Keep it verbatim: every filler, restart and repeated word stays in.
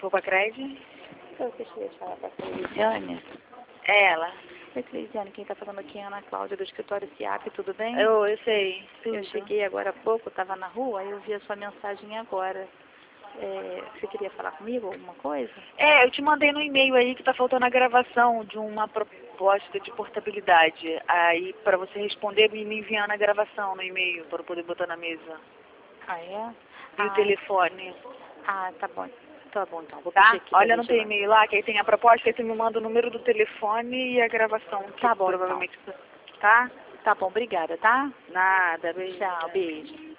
Roupa Cred? Eu queria falar com a Cleisiane. É ela. Oi, Cleisiane, quem está falando aqui é a Ana Cláudia do escritório C I A P, tudo bem? Eu, eu sei. Tudo. Eu cheguei agora há pouco, estava na rua, aí eu vi a sua mensagem agora. É, você queria falar comigo alguma coisa? É, eu te mandei no e-mail aí que tá faltando a gravação de uma proposta de portabilidade. Aí, para você responder, me me enviando a gravação no e-mail, para eu poder botar na mesa. Ah, é? E ah, o telefone. Ah, tá bom. Tá bom, então. Vou Tá? pedir aqui. Olha no teu e-mail lá, que aí tem a proposta, aí você me manda o número do telefone e a gravação. Que Tá bom, provavelmente. Tá? Tá bom, obrigada, tá? Nada, beijo. Tchau, beijo.